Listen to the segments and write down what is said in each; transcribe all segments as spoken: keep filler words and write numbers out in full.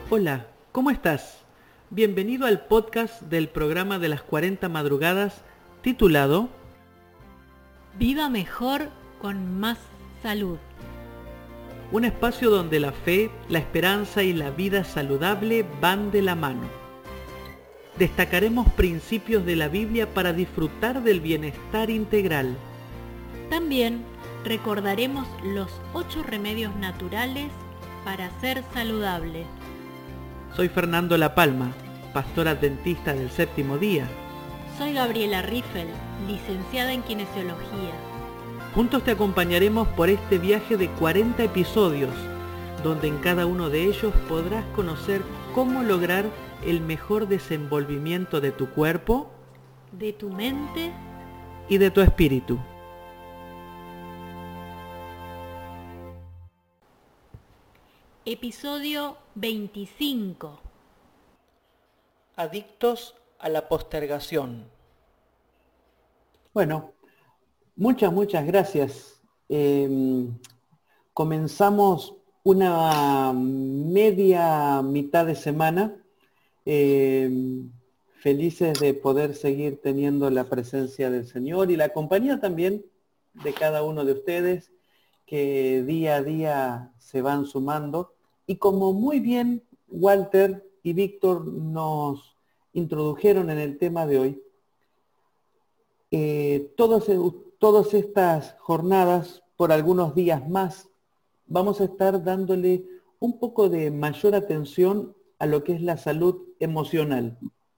Hola, ¿cómo estás? Bienvenido al podcast del programa de las cuarenta madrugadas titulado Viva mejor con más salud. Un espacio donde la fe, la esperanza y la vida saludable van de la mano. Destacaremos principios de la Biblia para disfrutar del bienestar integral. También recordaremos los ocho remedios naturales para ser saludable. Soy Fernando La Palma, pastor adventista del séptimo día. Soy Gabriela Riffel, licenciada en Kinesiología. Juntos te acompañaremos por este viaje de cuarenta episodios, donde en cada uno de ellos podrás conocer cómo lograr el mejor desenvolvimiento de tu cuerpo, de tu mente y de tu espíritu. Episodio veinticinco. Adictos a la postergación. Bueno, muchas, muchas gracias. Eh, comenzamos una media mitad de semana, eh, felices de poder seguir teniendo la presencia del Señor y la compañía también de cada uno de ustedes que día a día se van sumando. Y como muy bien Walter y Víctor nos introdujeron en el tema de hoy, eh, todos, todas estas jornadas, por algunos días más, vamos a estar dándole un poco de mayor atención a lo que es la salud emocional.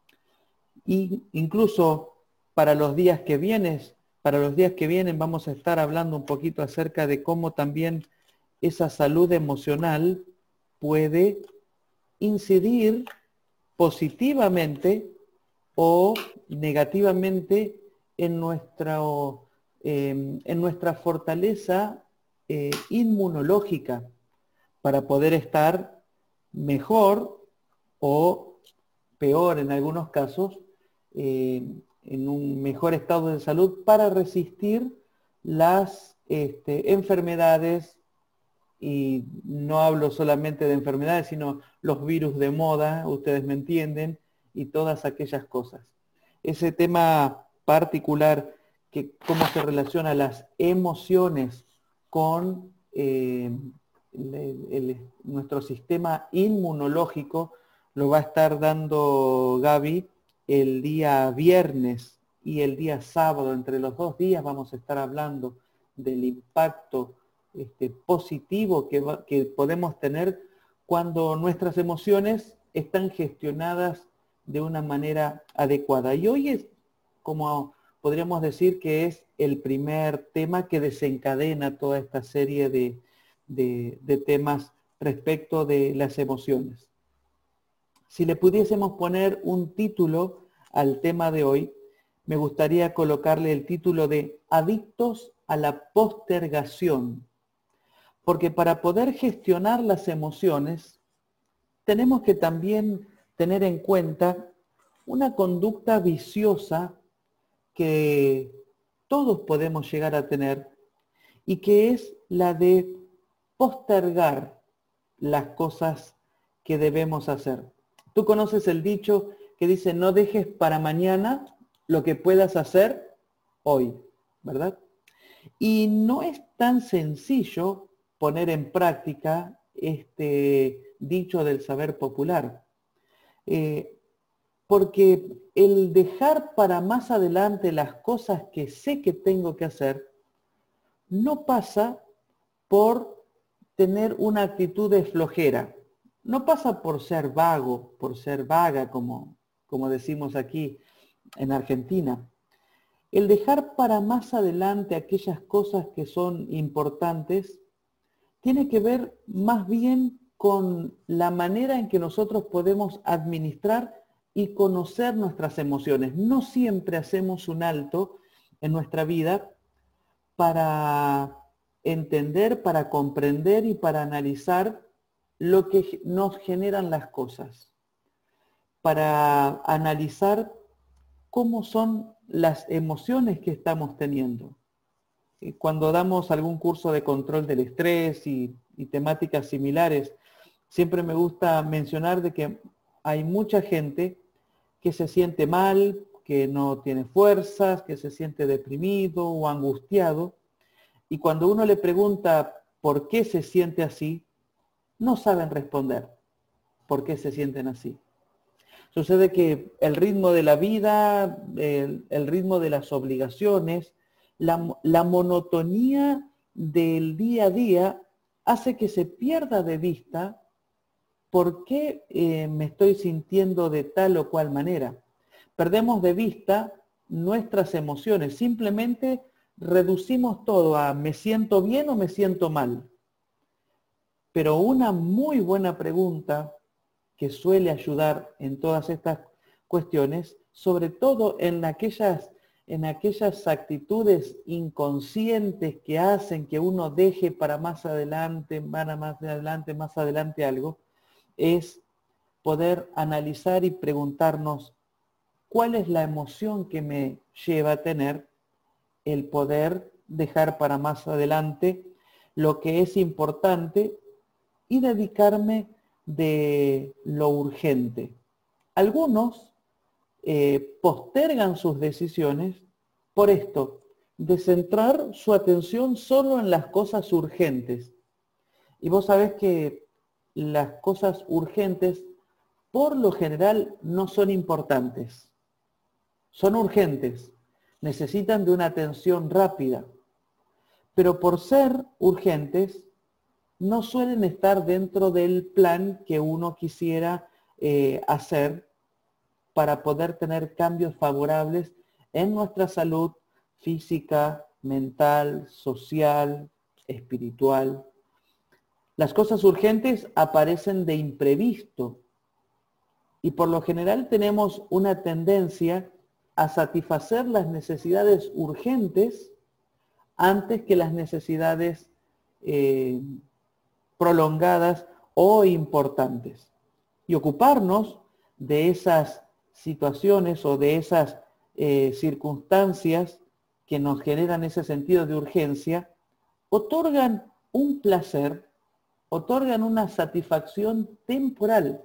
Y incluso para los días que vienen, para los días que vienen vamos a estar hablando un poquito acerca de cómo también esa salud emocional puede incidir positivamente o negativamente en nuestra, eh, en nuestra fortaleza eh, inmunológica para poder estar mejor o peor en algunos casos, eh, en un mejor estado de salud para resistir las este, enfermedades. Y no hablo solamente de enfermedades, sino los virus de moda, ustedes me entienden, y todas aquellas cosas. Ese tema particular, que cómo se relaciona las emociones con eh, el, el, nuestro sistema inmunológico, lo va a estar dando Gaby el día viernes y el día sábado. Entre los dos días vamos a estar hablando del impacto Este, positivo que, va, que podemos tener cuando nuestras emociones están gestionadas de una manera adecuada. Y hoy es, como podríamos decir, que es el primer tema que desencadena toda esta serie de, de, de temas respecto de las emociones. Si le pudiésemos poner un título al tema de hoy, me gustaría colocarle el título de Adictos a la postergación. Porque para poder gestionar las emociones, tenemos que también tener en cuenta una conducta viciosa que todos podemos llegar a tener y que es la de postergar las cosas que debemos hacer. Tú conoces el dicho que dice, no dejes para mañana lo que puedas hacer hoy, ¿verdad? Y no es tan sencillo poner en práctica este dicho del saber popular. Eh, porque el dejar para más adelante las cosas que sé que tengo que hacer no pasa por tener una actitud de flojera. No pasa por ser vago, por ser vaga, como, como decimos aquí en Argentina. El dejar para más adelante aquellas cosas que son importantes tiene que ver más bien con la manera en que nosotros podemos administrar y conocer nuestras emociones. No siempre hacemos un alto en nuestra vida para entender, para comprender y para analizar lo que nos generan las cosas, para analizar cómo son las emociones que estamos teniendo. Cuando damos algún curso de control del estrés y, y temáticas similares, siempre me gusta mencionar de que hay mucha gente que se siente mal, que no tiene fuerzas, que se siente deprimido o angustiado. Y cuando uno le pregunta por qué se siente así, no saben responder por qué se sienten así. Sucede que el ritmo de la vida, el, el ritmo de las obligaciones, la, la monotonía del día a día hace que se pierda de vista por qué eh, me estoy sintiendo de tal o cual manera. Perdemos de vista nuestras emociones, simplemente reducimos todo a me siento bien o me siento mal. Pero una muy buena pregunta que suele ayudar en todas estas cuestiones, sobre todo en aquellas, en aquellas actitudes inconscientes que hacen que uno deje para más adelante, para más adelante, más adelante algo, es poder analizar y preguntarnos cuál es la emoción que me lleva a tener el poder dejar para más adelante lo que es importante y dedicarme de lo urgente. Algunos eh, postergan sus decisiones por esto, de centrar su atención solo en las cosas urgentes. Y vos sabés que las cosas urgentes por lo general no son importantes. Son urgentes, necesitan de una atención rápida, pero por ser urgentes no suelen estar dentro del plan que uno quisiera eh, hacer para poder tener cambios favorables en nuestra salud física, mental, social, espiritual. Las cosas urgentes aparecen de imprevisto y por lo general tenemos una tendencia a satisfacer las necesidades urgentes antes que las necesidades eh, prolongadas o importantes. Y ocuparnos de esas situaciones o de esas eh, circunstancias que nos generan ese sentido de urgencia, otorgan un placer, otorgan una satisfacción temporal.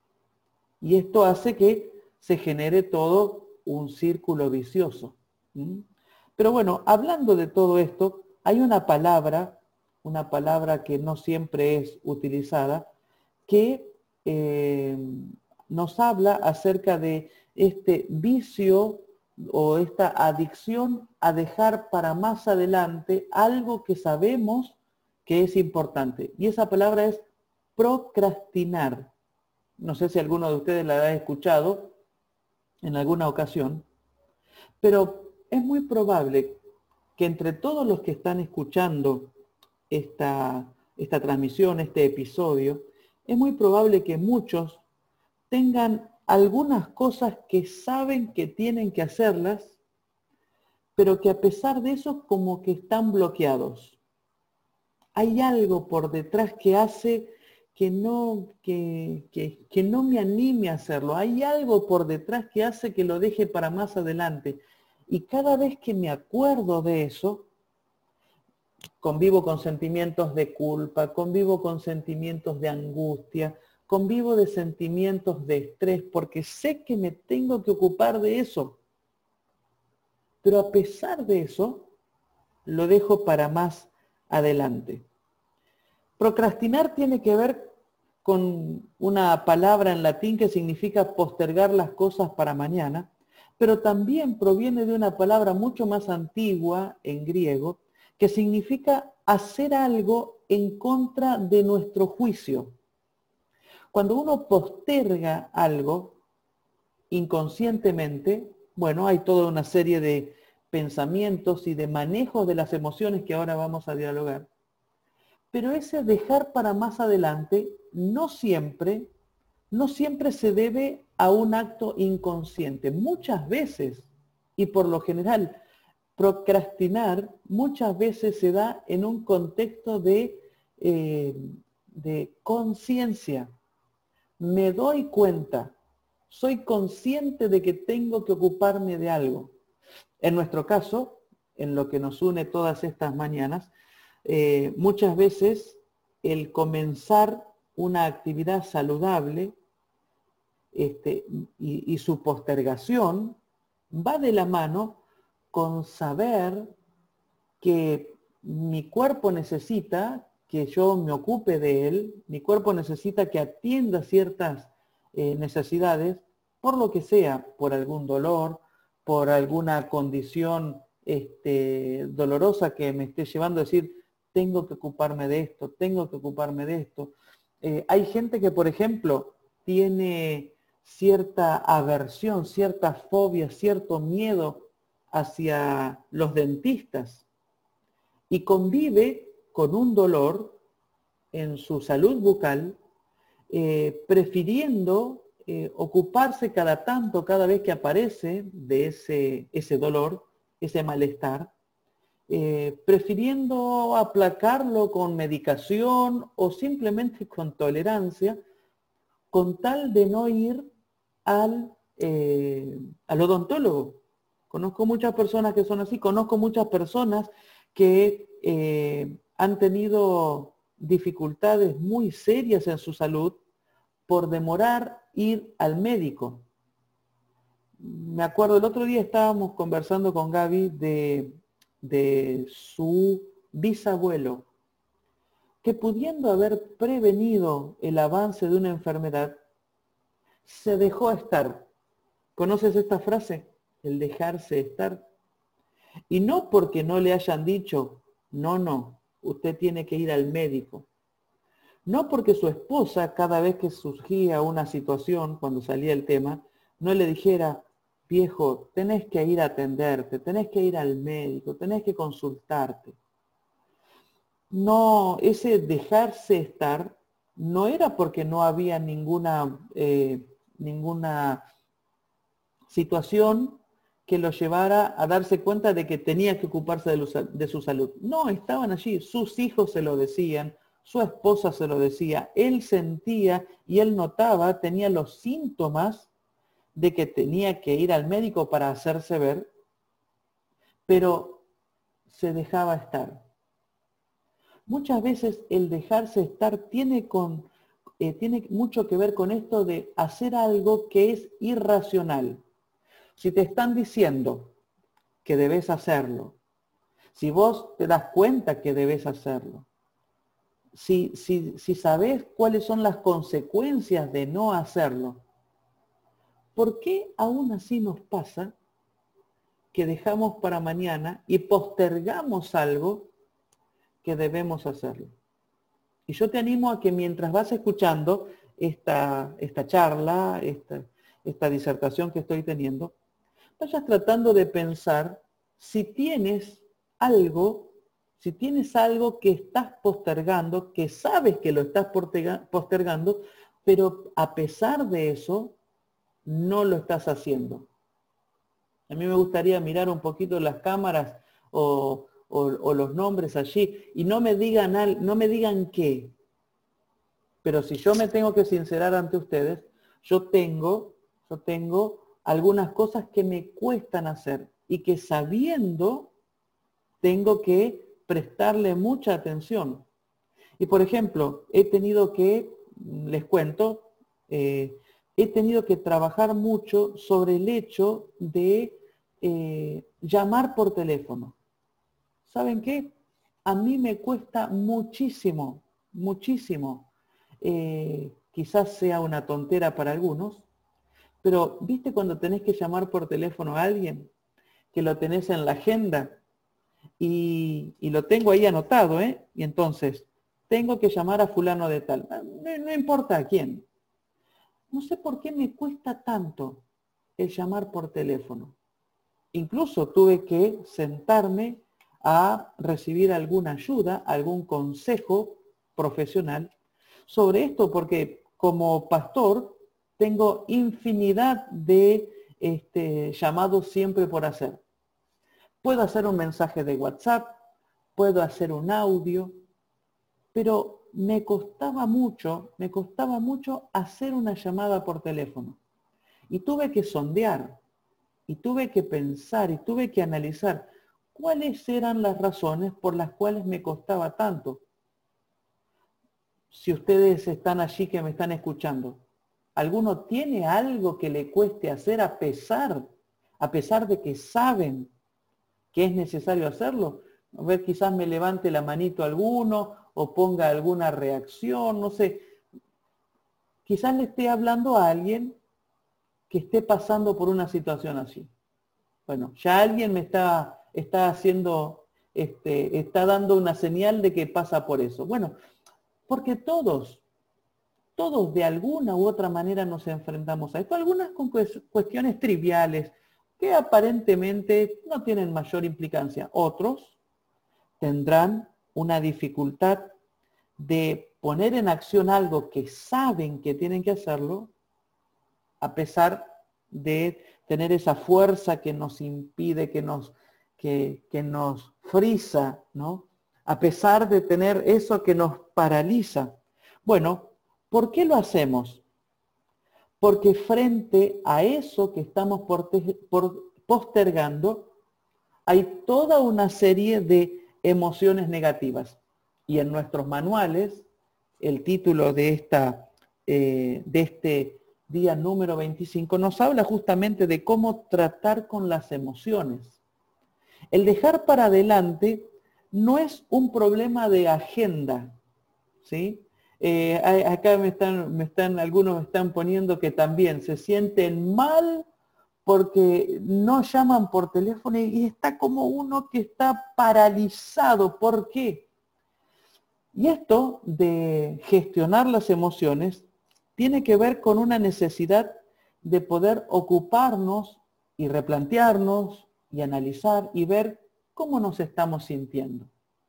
Y esto hace que se genere todo un círculo vicioso. ¿Mm? Pero bueno, hablando de todo esto, hay una palabra, una palabra que no siempre es utilizada, que eh, nos habla acerca de este vicio o esta adicción a dejar para más adelante algo que sabemos que es importante. Y esa palabra es procrastinar. No sé si alguno de ustedes la ha escuchado en alguna ocasión, pero es muy probable que entre todos los que están escuchando esta, esta transmisión, este episodio, es muy probable que muchos tengan algunas cosas que saben que tienen que hacerlas, pero que a pesar de eso como que están bloqueados. Hay algo por detrás que hace que no, que, que, que no me anime a hacerlo. Hay algo por detrás que hace que lo deje para más adelante. Y cada vez que me acuerdo de eso, convivo con sentimientos de culpa, convivo con sentimientos de angustia, convivo de sentimientos de estrés, porque sé que me tengo que ocupar de eso. Pero a pesar de eso, lo dejo para más adelante. Procrastinar tiene que ver con una palabra en latín que significa postergar las cosas para mañana, pero también proviene de una palabra mucho más antigua en griego, que significa hacer algo en contra de nuestro juicio. Cuando uno posterga algo inconscientemente, bueno, hay toda una serie de pensamientos y de manejos de las emociones que ahora vamos a dialogar. Pero ese dejar para más adelante no siempre, no siempre se debe a un acto inconsciente. Muchas veces, y por lo general, procrastinar muchas veces se da en un contexto de, eh, de conciencia. Me doy cuenta, soy consciente de que tengo que ocuparme de algo. En nuestro caso, en lo que nos une todas estas mañanas, eh, muchas veces el comenzar una actividad saludable, este, y, y su postergación va de la mano con saber que mi cuerpo necesita que yo me ocupe de él, mi cuerpo necesita que atienda ciertas eh, necesidades, por lo que sea, por algún dolor, por alguna condición este, dolorosa que me esté llevando a decir, tengo que ocuparme de esto, tengo que ocuparme de esto. Eh, hay gente que, por ejemplo, tiene cierta aversión, cierta fobia, cierto miedo hacia los dentistas y convive con un dolor en su salud bucal, eh, prefiriendo eh, ocuparse cada tanto, cada vez que aparece de ese, ese dolor, ese malestar, eh, prefiriendo aplacarlo con medicación o simplemente con tolerancia, con tal de no ir al, eh, al odontólogo. Conozco muchas personas que son así, conozco muchas personas que eh, han tenido dificultades muy serias en su salud por demorar ir al médico. Me acuerdo, el otro día estábamos conversando con Gaby de, de su bisabuelo, que pudiendo haber prevenido el avance de una enfermedad, se dejó estar. ¿Conoces esta frase? El dejarse estar. Y no porque no le hayan dicho, no, no, usted tiene que ir al médico. No porque su esposa, cada vez que surgía una situación, cuando salía el tema, no le dijera, viejo, tenés que ir a atenderte, tenés que ir al médico, tenés que consultarte. No, ese dejarse estar no era porque no había ninguna, eh, ninguna situación que lo llevara a darse cuenta de que tenía que ocuparse de, los, de su salud. No, estaban allí, sus hijos se lo decían, su esposa se lo decía, él sentía y él notaba, tenía los síntomas de que tenía que ir al médico para hacerse ver, pero se dejaba estar. Muchas veces el dejarse estar tiene, con, eh, tiene mucho que ver con esto de hacer algo que es irracional. Si te están diciendo que debes hacerlo, si vos te das cuenta que debes hacerlo, si, si, si sabés cuáles son las consecuencias de no hacerlo, ¿por qué aún así nos pasa que dejamos para mañana y postergamos algo que debemos hacerlo? Y yo te animo a que mientras vas escuchando esta, esta charla, esta, esta disertación que estoy teniendo, vayas tratando de pensar si tienes algo, si tienes algo que estás postergando, que sabes que lo estás postergando, pero a pesar de eso, no lo estás haciendo. A mí me gustaría mirar un poquito las cámaras o, o, o los nombres allí y no me digan, al, no me digan qué. Pero si yo me tengo que sincerar ante ustedes, yo tengo, yo tengo algunas cosas que me cuestan hacer y que sabiendo tengo que prestarle mucha atención. Y por ejemplo, he tenido que, les cuento, eh, he tenido que trabajar mucho sobre el hecho de eh, llamar por teléfono. ¿Saben qué? A mí me cuesta muchísimo, muchísimo. Eh, quizás sea una tontera para algunos, pero ¿viste cuando tenés que llamar por teléfono a alguien? Que lo tenés en la agenda y, y lo tengo ahí anotado, ¿eh? Y entonces, tengo que llamar a fulano de tal. No, no importa a quién. No sé por qué me cuesta tanto el llamar por teléfono. Incluso tuve que sentarme a recibir alguna ayuda, algún consejo profesional sobre esto, porque como pastor tengo infinidad de este, llamados siempre por hacer. Puedo hacer un mensaje de WhatsApp, puedo hacer un audio, pero me costaba mucho, me costaba mucho hacer una llamada por teléfono. Y tuve que sondear, y tuve que pensar, y tuve que analizar cuáles eran las razones por las cuales me costaba tanto. si ustedes están allí que me están escuchando, ¿alguno tiene algo que le cueste hacer a pesar, a pesar de que saben que es necesario hacerlo? A ver, quizás me levante la manito alguno o ponga alguna reacción, no sé. Quizás le esté hablando a alguien que esté pasando por una situación así. Bueno, ya alguien me está, está haciendo, este, está dando una señal de que pasa por eso. Bueno, porque todos, todos de alguna u otra manera nos enfrentamos a esto. Algunas con cuestiones triviales que aparentemente no tienen mayor implicancia. Otros tendrán una dificultad de poner en acción algo que saben que tienen que hacerlo, a pesar de tener esa fuerza que nos impide, que nos, que, que nos frisa, ¿no? A pesar de tener eso que nos paraliza. Bueno, ¿por qué lo hacemos? Porque frente a eso que estamos postergando, hay toda una serie de emociones negativas. Y en nuestros manuales, el título de, esta, eh, de este día número veinticinco nos habla justamente de cómo tratar con las emociones. El dejar para adelante no es un problema de agenda, ¿sí? Eh, acá me están, me están, algunos me están poniendo que también se sienten mal porque no llaman por teléfono y está como uno que está paralizado. ¿Por qué? Y esto de gestionar las emociones tiene que ver con una necesidad de poder ocuparnos y replantearnos y analizar y ver cómo nos estamos sintiendo.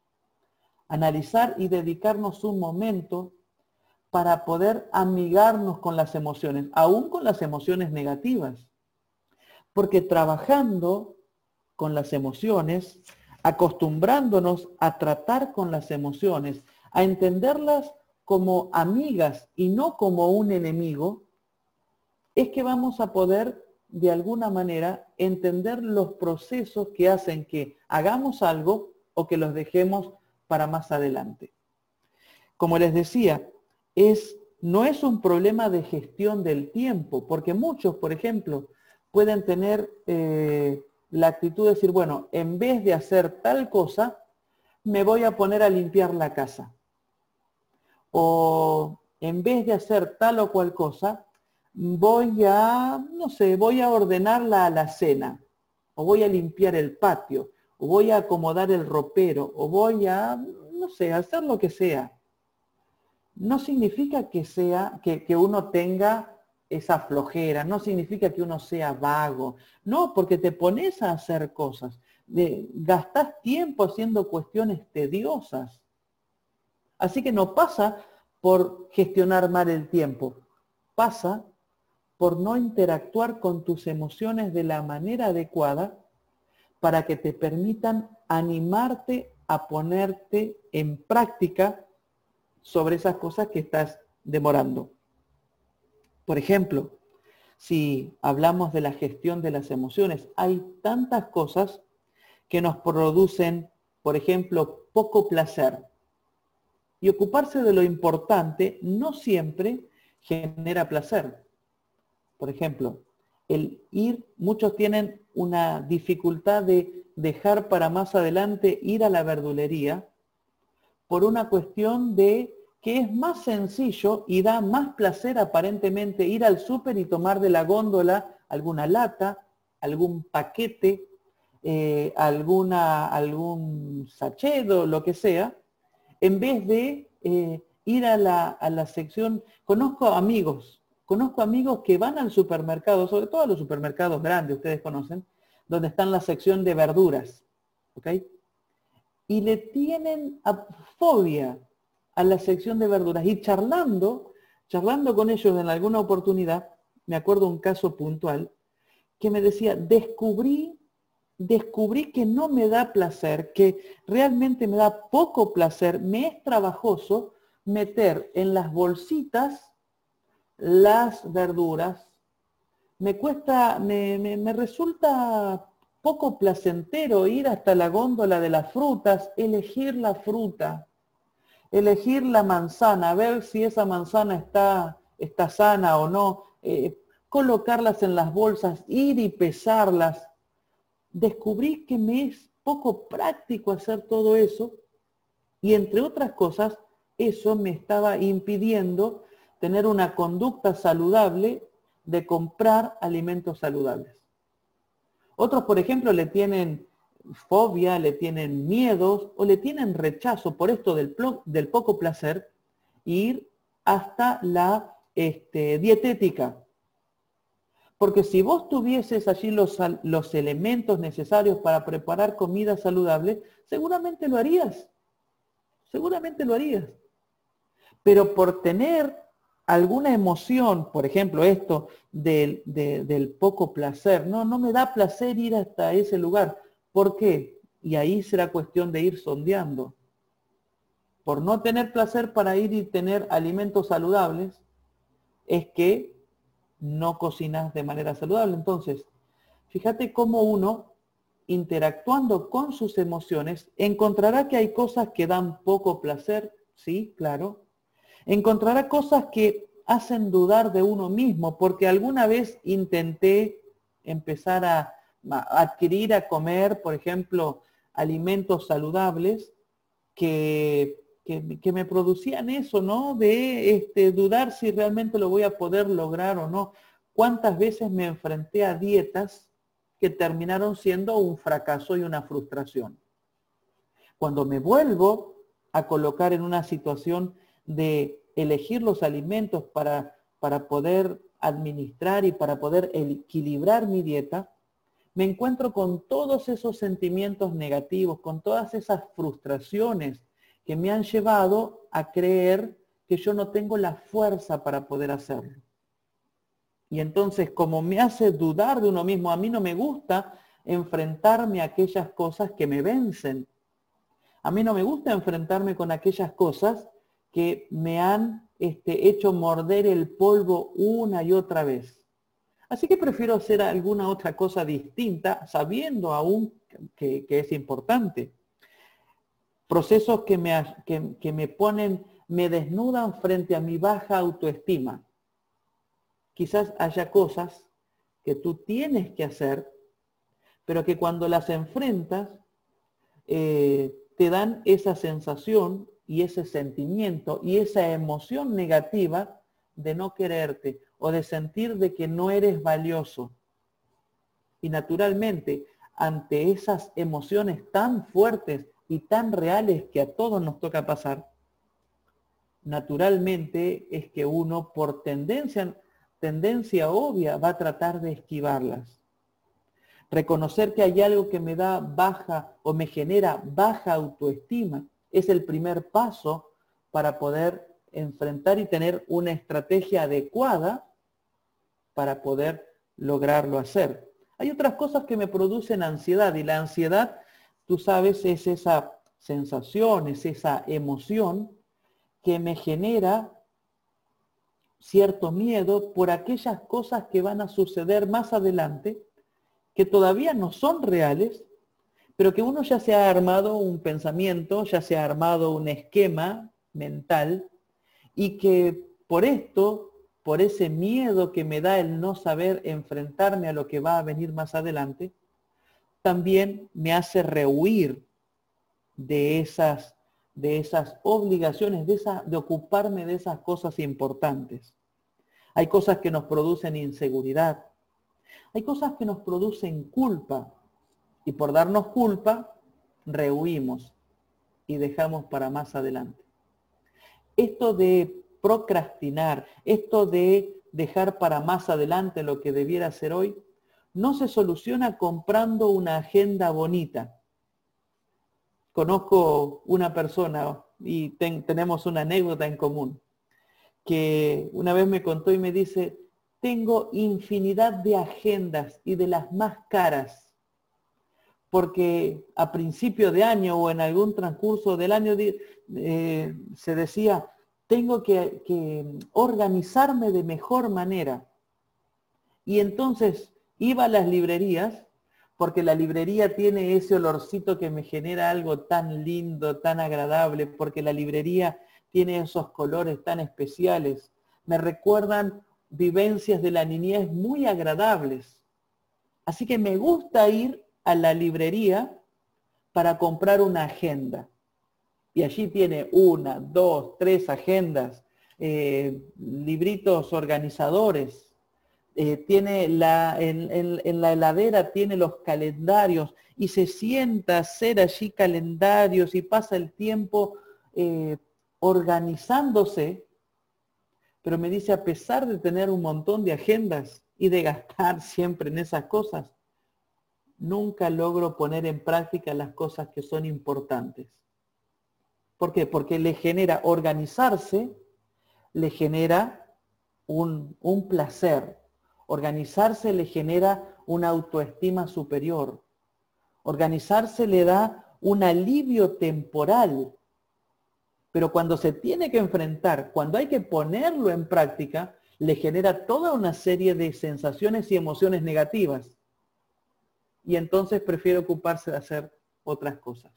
Analizar y dedicarnos un momento para poder amigarnos con las emociones, aún con las emociones negativas. Porque trabajando con las emociones, acostumbrándonos a tratar con las emociones, a entenderlas como amigas y no como un enemigo, es que vamos a poder de alguna manera entender los procesos que hacen que hagamos algo o que los dejemos para más adelante. Como les decía, es, no es un problema de gestión del tiempo, porque muchos, por ejemplo, pueden tener eh, la actitud de decir, bueno, en vez de hacer tal cosa, me voy a poner a limpiar la casa. O en vez de hacer tal o cual cosa, voy a, no sé, voy a ordenar la alacena, o voy a limpiar el patio, o voy a acomodar el ropero, o voy a, no sé, hacer lo que sea. No significa que sea, que, que uno tenga esa flojera, no significa que uno sea vago, no, porque te pones a hacer cosas, de, gastás tiempo haciendo cuestiones tediosas. Así que no pasa por gestionar mal el tiempo, pasa por no interactuar con tus emociones de la manera adecuada para que te permitan animarte a ponerte en práctica sobre esas cosas que estás demorando. Por ejemplo, si hablamos de la gestión de las emociones, hay tantas cosas que nos producen, por ejemplo, poco placer. Y ocuparse de lo importante no siempre genera placer. Por ejemplo, el ir, muchos tienen una dificultad de dejar para más adelante ir a la verdulería por una cuestión de que es más sencillo y da más placer aparentemente ir al súper y tomar de la góndola alguna lata, algún paquete, eh, alguna, algún sachet o lo que sea, en vez de eh, ir a la, a la sección. Conozco amigos, conozco amigos que van al supermercado, sobre todo a los supermercados grandes, ustedes conocen, donde están la sección de verduras, ¿ok? Y le tienen fobia a la sección de verduras. Y charlando, charlando con ellos en alguna oportunidad, me acuerdo un caso puntual, que me decía, descubrí, descubrí que no me da placer, que realmente me da poco placer, me es trabajoso meter en las bolsitas las verduras. Me cuesta, me, me, me resulta poco placentero ir hasta la góndola de las frutas, elegir la fruta. elegir la manzana, ver si esa manzana está, está sana o no, eh, colocarlas en las bolsas, ir y pesarlas. Descubrí que me es poco práctico hacer todo eso y entre otras cosas, eso me estaba impidiendo tener una conducta saludable de comprar alimentos saludables. Otros, por ejemplo, le tienen fobia, le tienen miedos o le tienen rechazo por esto del, del poco placer, ir hasta la este, dietética. Porque si vos tuvieses allí los, los elementos necesarios para preparar comida saludable, seguramente lo harías. Seguramente lo harías. Pero por tener alguna emoción, por ejemplo, esto del, de, del poco placer, no, no me da placer ir hasta ese lugar. ¿Por qué? Y ahí será cuestión de ir sondeando. Por no tener placer para ir y tener alimentos saludables, es que no cocinas de manera saludable. Entonces, fíjate cómo uno, interactuando con sus emociones, encontrará que hay cosas que dan poco placer, sí, claro. Encontrará cosas que hacen dudar de uno mismo, porque alguna vez intenté empezar a, a adquirir, a comer, por ejemplo, alimentos saludables que, que, que me producían eso, ¿no? De este, dudar si realmente lo voy a poder lograr o no. ¿Cuántas veces me enfrenté a dietas que terminaron siendo un fracaso y una frustración? Cuando me vuelvo a colocar en una situación de elegir los alimentos para, para poder administrar y para poder equilibrar mi dieta, me encuentro con todos esos sentimientos negativos, con todas esas frustraciones que me han llevado a creer que yo no tengo la fuerza para poder hacerlo. Y entonces, como me hace dudar de uno mismo, a mí no me gusta enfrentarme a aquellas cosas que me vencen. A mí no me gusta enfrentarme con aquellas cosas que me han este, hecho morder el polvo una y otra vez. Así que prefiero hacer alguna otra cosa distinta, sabiendo aún que, que es importante. Procesos que me, que, que me ponen, me desnudan frente a mi baja autoestima. Quizás haya cosas que tú tienes que hacer, pero que cuando las enfrentas, eh, te dan esa sensación y ese sentimiento y esa emoción negativa de no quererte o de sentir de que no eres valioso. Y naturalmente, ante esas emociones tan fuertes y tan reales que a todos nos toca pasar, naturalmente es que uno por tendencia, tendencia obvia va a tratar de esquivarlas. Reconocer que hay algo que me da baja o me genera baja autoestima es el primer paso para poder enfrentar y tener una estrategia adecuada para poder lograrlo hacer. Hay otras cosas que me producen ansiedad y la ansiedad, tú sabes, es esa sensación, es esa emoción que me genera cierto miedo por aquellas cosas que van a suceder más adelante que todavía no son reales, pero que uno ya se ha armado un pensamiento, ya se ha armado un esquema mental y que por esto, por ese miedo que me da el no saber enfrentarme a lo que va a venir más adelante, también me hace rehuir de esas, de esas obligaciones, de, esa, de ocuparme de esas cosas importantes. Hay cosas que nos producen inseguridad. Hay cosas que nos producen culpa y por darnos culpa, rehuimos y dejamos para más adelante. Esto de procrastinar, esto de dejar para más adelante lo que debiera hacer hoy, no se soluciona comprando una agenda bonita. Conozco una persona y ten, tenemos una anécdota en común, que una vez me contó y me dice, tengo infinidad de agendas y de las más caras, porque a principio de año o en algún transcurso del año eh, se decía, tengo que, que organizarme de mejor manera. Y entonces iba a las librerías porque la librería tiene ese olorcito que me genera algo tan lindo, tan agradable, porque la librería tiene esos colores tan especiales. Me recuerdan vivencias de la niñez muy agradables. Así que me gusta ir a la librería para comprar una agenda. Y allí tiene una, dos, tres agendas, eh, libritos organizadores. Eh, tiene la, en, en, en la heladera tiene los calendarios y se sienta a hacer allí calendarios y pasa el tiempo eh, organizándose, pero me dice, a pesar de tener un montón de agendas y de gastar siempre en esas cosas, nunca logro poner en práctica las cosas que son importantes. ¿Por qué? Porque le genera organizarse, le genera un, un placer. Organizarse le genera una autoestima superior. Organizarse le da un alivio temporal. Pero cuando se tiene que enfrentar, cuando hay que ponerlo en práctica, le genera toda una serie de sensaciones y emociones negativas. Y entonces prefiere ocuparse de hacer otras cosas.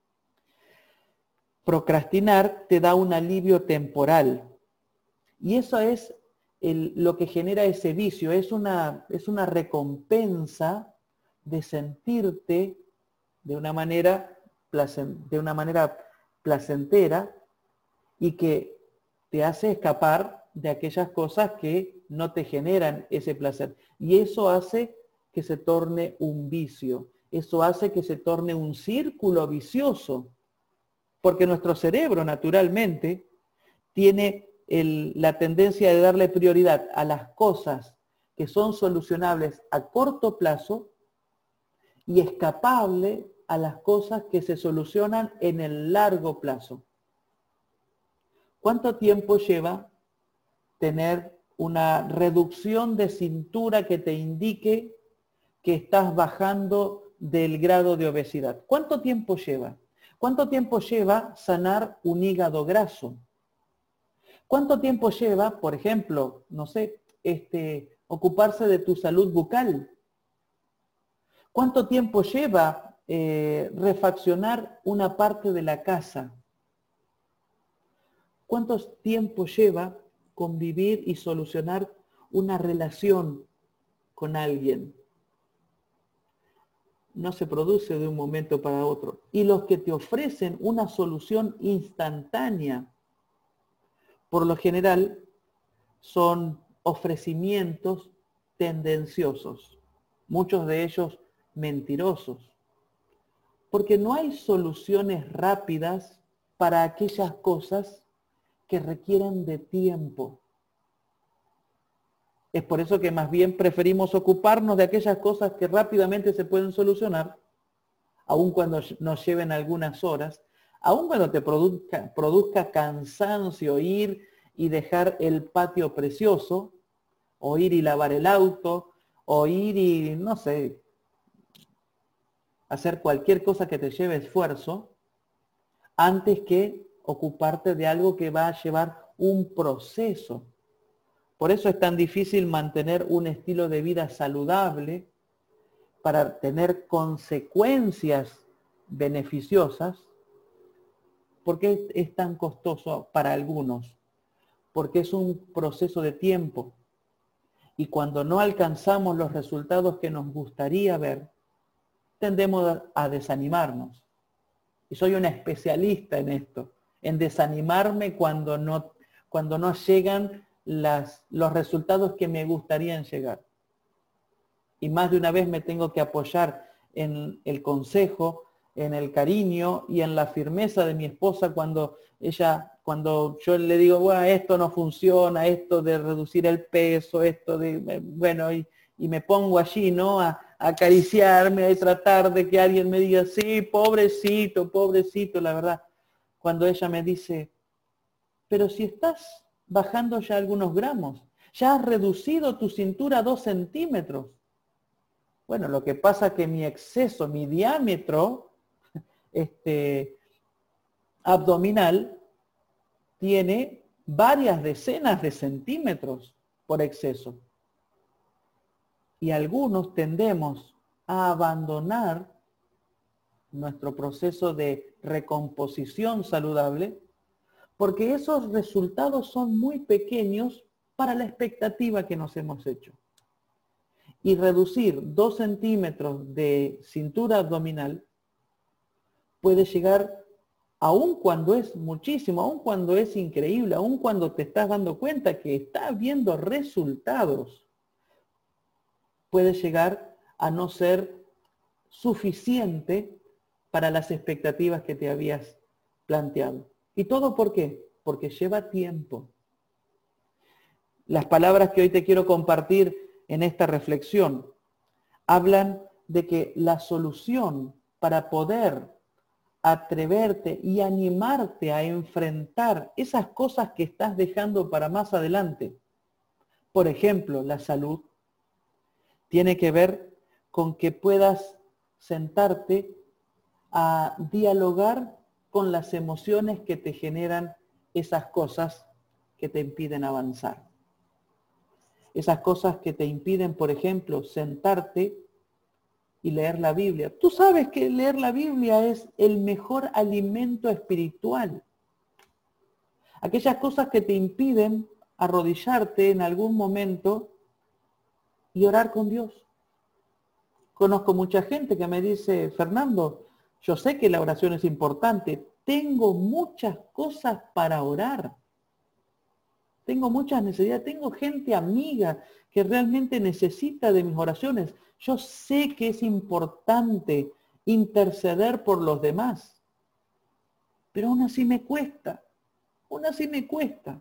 Procrastinar te da un alivio temporal. Y eso es el, lo que genera ese vicio. Es una, es una recompensa de sentirte de una manera, placen, de una manera placentera y que te hace escapar de aquellas cosas que no te generan ese placer. Y eso hace que se torne un vicio. Eso hace que se torne un círculo vicioso. Porque nuestro cerebro, naturalmente, tiene el, la tendencia de darle prioridad a las cosas que son solucionables a corto plazo y escapable a las cosas que se solucionan en el largo plazo. ¿Cuánto tiempo lleva tener una reducción de cintura que te indique que estás bajando del grado de obesidad? ¿Cuánto tiempo lleva? ¿Cuánto tiempo lleva sanar un hígado graso? ¿Cuánto tiempo lleva, por ejemplo, no sé, este, ocuparse de tu salud bucal? ¿Cuánto tiempo lleva eh, refaccionar una parte de la casa? ¿Cuánto tiempo lleva convivir y solucionar una relación con alguien? No se produce de un momento para otro. Y los que te ofrecen una solución instantánea, por lo general, son ofrecimientos tendenciosos, muchos de ellos mentirosos, porque no hay soluciones rápidas para aquellas cosas que requieren de tiempo. Es por eso que más bien preferimos ocuparnos de aquellas cosas que rápidamente se pueden solucionar, aun cuando nos lleven algunas horas, aun cuando te produzca, produzca cansancio ir y dejar el patio precioso, o ir y lavar el auto, o ir y, no sé, hacer cualquier cosa que te lleve esfuerzo, antes que ocuparte de algo que va a llevar un proceso. Por eso es tan difícil mantener un estilo de vida saludable para tener consecuencias beneficiosas. ¿Por qué es tan costoso para algunos? Porque es un proceso de tiempo. Y cuando no alcanzamos los resultados que nos gustaría ver, tendemos a desanimarnos. Y soy una especialista en esto, en desanimarme cuando no, cuando no llegan las, los resultados que me gustarían llegar. Y más de una vez me tengo que apoyar en el consejo, en el cariño y en la firmeza de mi esposa cuando ella, cuando yo le digo, bueno, esto no funciona, esto de reducir el peso, esto de, bueno, y, y me pongo allí, ¿no? A, a acariciarme, a tratar de que alguien me diga, sí, pobrecito, pobrecito, la verdad. Cuando ella me dice, pero si estás bajando ya algunos gramos, ya has reducido tu cintura a dos centímetros. Bueno, lo que pasa es que mi exceso, mi diámetro este, abdominal tiene varias decenas de centímetros por exceso. Y algunos tendemos a abandonar nuestro proceso de recomposición saludable, porque esos resultados son muy pequeños para la expectativa que nos hemos hecho. Y reducir dos centímetros de cintura abdominal puede llegar, aun cuando es muchísimo, aun cuando es increíble, aun cuando te estás dando cuenta que estás viendo resultados, puede llegar a no ser suficiente para las expectativas que te habías planteado. ¿Y todo por qué? Porque lleva tiempo. Las palabras que hoy te quiero compartir en esta reflexión hablan de que la solución para poder atreverte y animarte a enfrentar esas cosas que estás dejando para más adelante, por ejemplo, la salud, tiene que ver con que puedas sentarte a dialogar con las emociones que te generan esas cosas que te impiden avanzar. Esas cosas que te impiden, por ejemplo, sentarte y leer la Biblia. Tú sabes que leer la Biblia es el mejor alimento espiritual. Aquellas cosas que te impiden arrodillarte en algún momento y orar con Dios. Conozco mucha gente que me dice, Fernando, yo sé que la oración es importante, tengo muchas cosas para orar. Tengo muchas necesidades, tengo gente amiga que realmente necesita de mis oraciones. Yo sé que es importante interceder por los demás, pero aún así me cuesta, aún así me cuesta.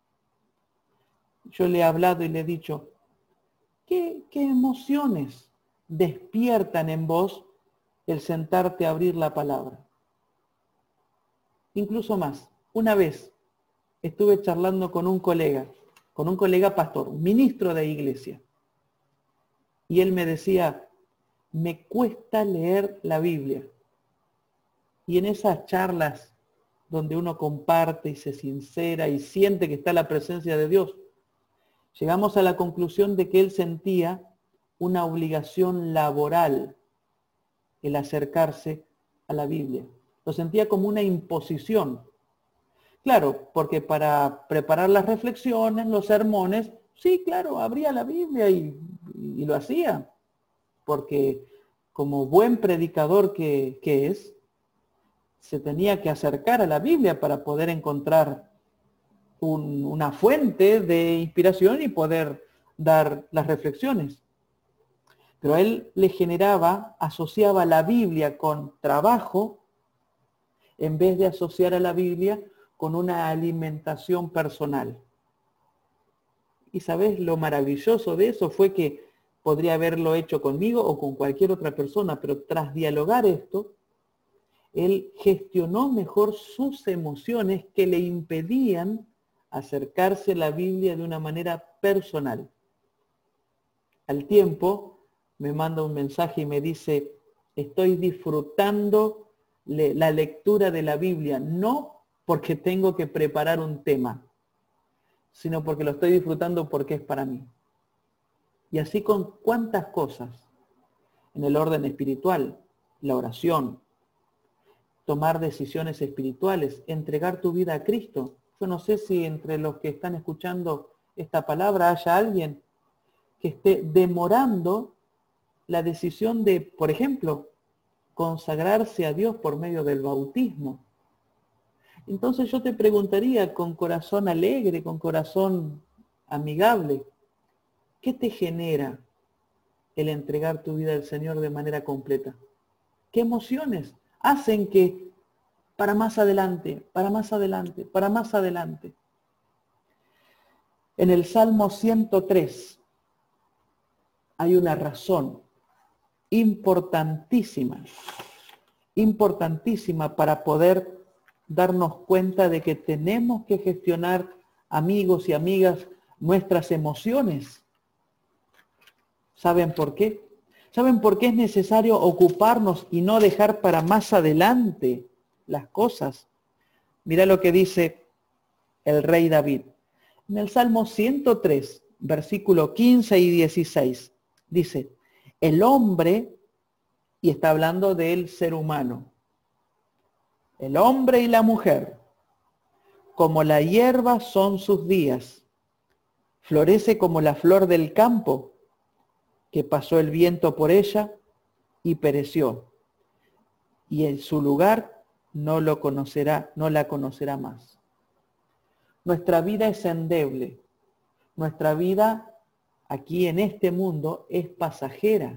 Yo le he hablado y le he dicho, ¿qué, qué emociones despiertan en vos el sentarte a abrir la palabra? Incluso más, una vez estuve charlando con un colega, con un colega pastor, ministro de iglesia. Y él me decía, me cuesta leer la Biblia. Y en esas charlas donde uno comparte y se sincera y siente que está la presencia de Dios, llegamos a la conclusión de que él sentía una obligación laboral el acercarse a la Biblia. Lo sentía como una imposición. Claro, porque para preparar las reflexiones, los sermones, sí, claro, abría la Biblia y, y lo hacía. Porque como buen predicador que, que es, se tenía que acercar a la Biblia para poder encontrar un, una fuente de inspiración y poder dar las reflexiones. Pero a él le generaba, asociaba la Biblia con trabajo, en vez de asociar a la Biblia con una alimentación personal. Y sabes, lo maravilloso de eso fue que podría haberlo hecho conmigo o con cualquier otra persona, pero tras dialogar esto, él gestionó mejor sus emociones que le impedían acercarse a la Biblia de una manera personal. Al tiempo, me manda un mensaje y me dice, estoy disfrutando la lectura de la Biblia, no porque tengo que preparar un tema, sino porque lo estoy disfrutando porque es para mí. Y así con cuántas cosas en el orden espiritual, la oración, tomar decisiones espirituales, entregar tu vida a Cristo. Yo no sé si entre los que están escuchando esta palabra haya alguien que esté demorando la decisión de, por ejemplo, consagrarse a Dios por medio del bautismo. Entonces yo te preguntaría con corazón alegre, con corazón amigable, ¿qué te genera el entregar tu vida al Señor de manera completa? ¿Qué emociones hacen que para más adelante, para más adelante, para más adelante? En el Salmo ciento tres hay una razón importantísima, importantísima para poder darnos cuenta de que tenemos que gestionar, amigos y amigas, nuestras emociones. ¿Saben por qué? ¿Saben por qué es necesario ocuparnos y no dejar para más adelante las cosas? Mira lo que dice el rey David. En el Salmo ciento tres, versículo quince y dieciséis, dice, el hombre Y está hablando del ser humano. El hombre y la mujer, como la hierba son sus días, florece como la flor del campo, que pasó el viento por ella y pereció, y en su lugar no lo conocerá, no la conocerá más. Nuestra vida es endeble. Nuestra vida aquí en este mundo es pasajera.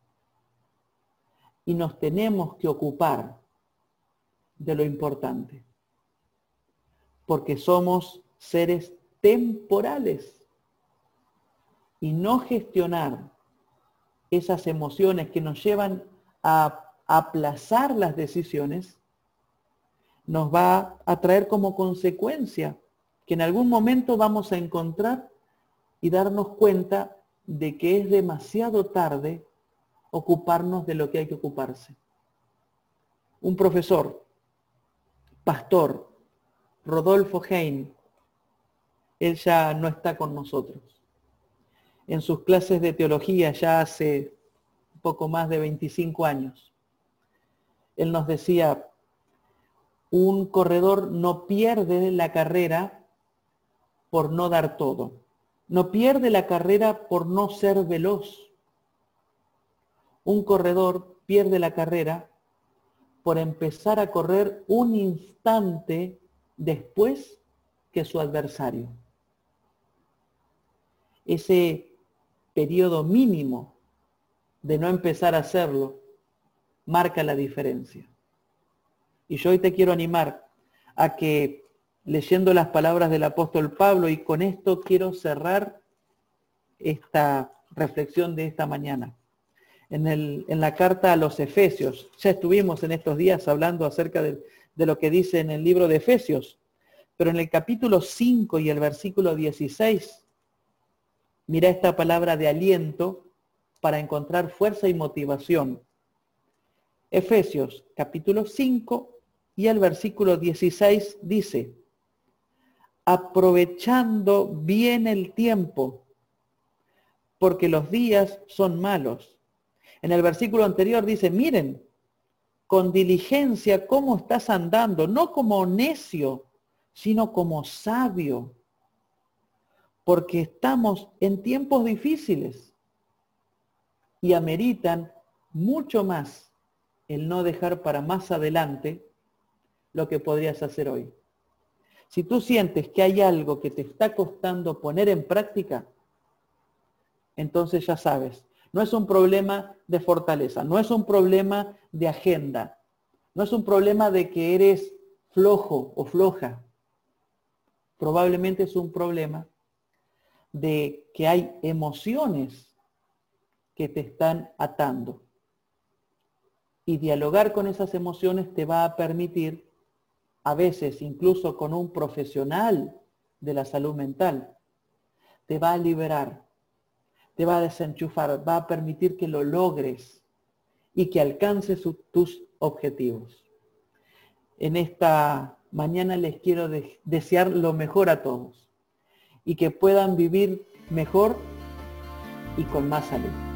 Y nos tenemos que ocupar de lo importante. Porque somos seres temporales. Y no gestionar esas emociones que nos llevan a aplazar las decisiones nos va a traer como consecuencia que en algún momento vamos a encontrar y darnos cuenta de que es demasiado tarde ocuparnos de lo que hay que ocuparse. Un profesor, pastor, Rodolfo Hein, él ya no está con nosotros. En sus clases de teología ya hace un poco más de veinticinco años, él nos decía, un corredor no pierde la carrera por no dar todo. No pierde la carrera por no ser veloz. Un corredor pierde la carrera por empezar a correr un instante después que su adversario. Ese periodo mínimo de no empezar a hacerlo marca la diferencia. Y yo hoy te quiero animar a que, leyendo las palabras del apóstol Pablo, y con esto quiero cerrar esta reflexión de esta mañana. En, el, en la carta a los Efesios, ya estuvimos en estos días hablando acerca de, de lo que dice en el libro de Efesios, pero en el capítulo cinco y el versículo dieciséis, mira esta palabra de aliento para encontrar fuerza y motivación. Efesios capítulo cinco y el versículo dieciséis dice, aprovechando bien el tiempo, porque los días son malos. En el versículo anterior dice, miren, con diligencia cómo estás andando, no como necio, sino como sabio, porque estamos en tiempos difíciles y ameritan mucho más el no dejar para más adelante lo que podrías hacer hoy. Si tú sientes que hay algo que te está costando poner en práctica, entonces ya sabes, no es un problema de fortaleza, no es un problema de agenda, no es un problema de que eres flojo o floja. Probablemente es un problema de que hay emociones que te están atando. Y dialogar con esas emociones te va a permitir, a veces incluso con un profesional de la salud mental, te va a liberar, te va a desenchufar, va a permitir que lo logres y que alcances su, tus objetivos. En esta mañana les quiero de, desear lo mejor a todos y que puedan vivir mejor y con más salud.